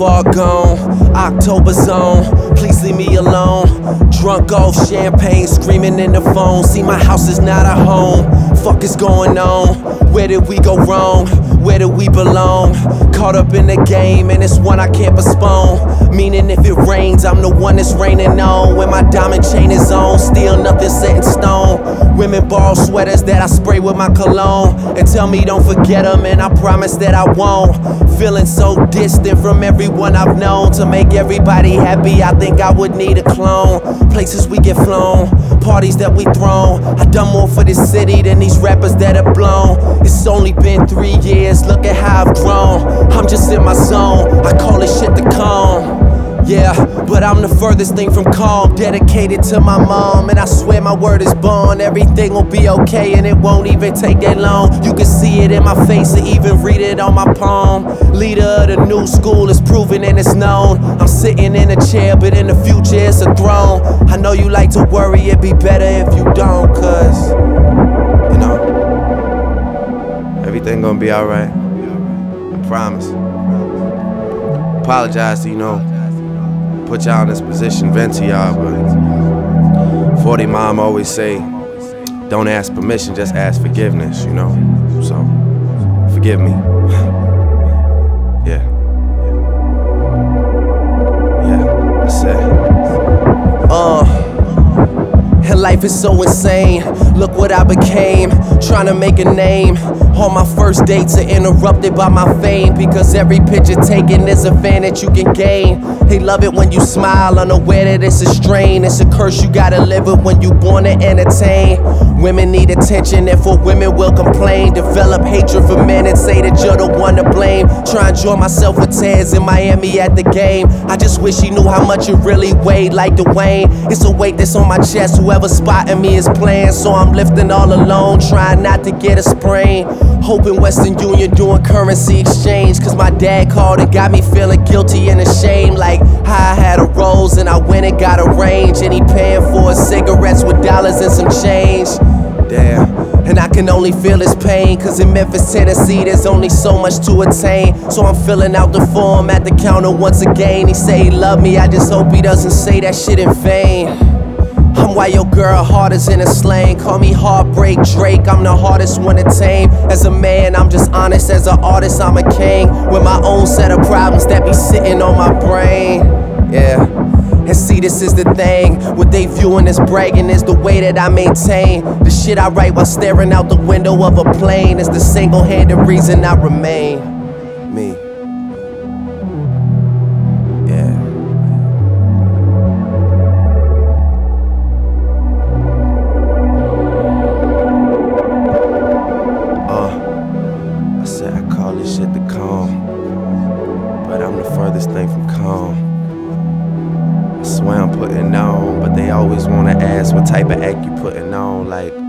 far gone, October zone, please leave me alone. Drunk off champagne, screaming in the phone. See, my house is not a home. Fuck is going on? Where did we go wrong? Where do we belong? Caught up in the game, and it's one I can't postpone. Meaning if it rains, I'm the one that's raining on. When my diamond chain is on, still nothing set in stone. Women borrow sweaters that I spray with my cologne and tell me don't forget them, and I promise that I won't. Feeling so distant from everyone I've known. To make everybody happy, I think I would need a clone. Places we get flown, parties that we thrown. I done more for this city than these rappers that have blown. It's only been 3 years, look at how I've grown. I'm just in my zone, I call it shit to calm. Yeah, but I'm the furthest thing from calm. Dedicated to my mom, and I swear my word is bond. Everything will be okay, and it won't even take that long. You can see it in my face and even read it on my palm. Leader of the new school is proven and it's known. I'm sitting in a chair, but in the future it's a throne. I know you like to worry, it'd be better if you don't. Cause, you know, everything gonna be alright, I promise. Apologize to, you know, put y'all in this position, vent to y'all, but 40 mom always say, don't ask permission, just ask forgiveness, you know? So, forgive me. Yeah. Yeah, that's it. And life is so insane. Look what I became, trying to make a name. All my first dates are interrupted by my fame, because every picture taken is a fan that you can gain. They love it when you smile, unaware that it's a strain. It's a curse you gotta live with when you born to entertain. Women need attention, therefore women will complain. Develop hatred for men and say that you're the one to blame. Try and join myself with Taz in Miami at the game. I just wish he knew how much it really weighed, like Dwayne. It's a weight that's on my chest, whoever spotting me is playing. So I'm lifting all alone, trying not to get a sprain. Hoping Western Union doing currency exchange, cause my dad called and got me feeling guilty and ashamed. Like how I had a rose and I went and got a range, and he paying for his cigarettes with dollars and some change. Damn, and I can only feel his pain, cause in Memphis, Tennessee, there's only so much to attain. So I'm filling out the form at the counter once again. He say he love me, I just hope he doesn't say that shit in vain. I'm why your girl heart is in a slang. Call me Heartbreak Drake, I'm the hardest one to tame. As a man, I'm just honest. As an artist, I'm a king, with my own set of problems that be sitting on my brain. Yeah. And see, this is the thing, what they viewing as bragging is the way that I maintain. The shit I write while staring out the window of a plane is the single-handed reason I remain me. Yeah. I said I call this shit the calm, but I'm the furthest thing from calm. I swear I'm putting on, but they always wanna ask what type of act you putting on. Like,